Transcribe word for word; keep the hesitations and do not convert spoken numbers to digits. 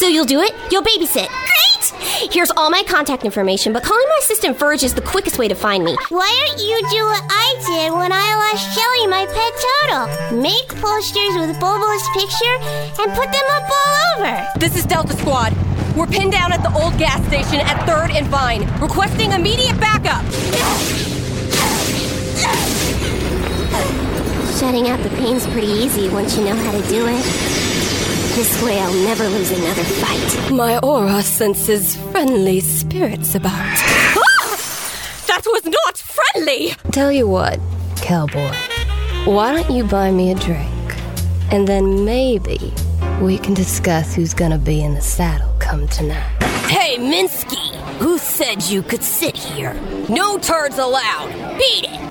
So you'll do it? You'll babysit. Great! Here's all my contact information, but calling my assistant Verge is the quickest way to find me. Why don't you do what I did when I lost Shelly, my pet turtle? Make posters with Bobo's picture and put them up all over. This is Delta Squad. We're pinned down at the old gas station at third and Vine, requesting immediate backup. Shutting out the pain's pretty easy once you know how to do it. This way I'll never lose another fight. My aura senses friendly spirits about. Ah! That was not friendly! Tell you what, cowboy. Why don't you buy me a drink? And then maybe we can discuss who's gonna be in the saddle come tonight. Hey, Minsky! Who said you could sit here? No turds allowed! Beat it!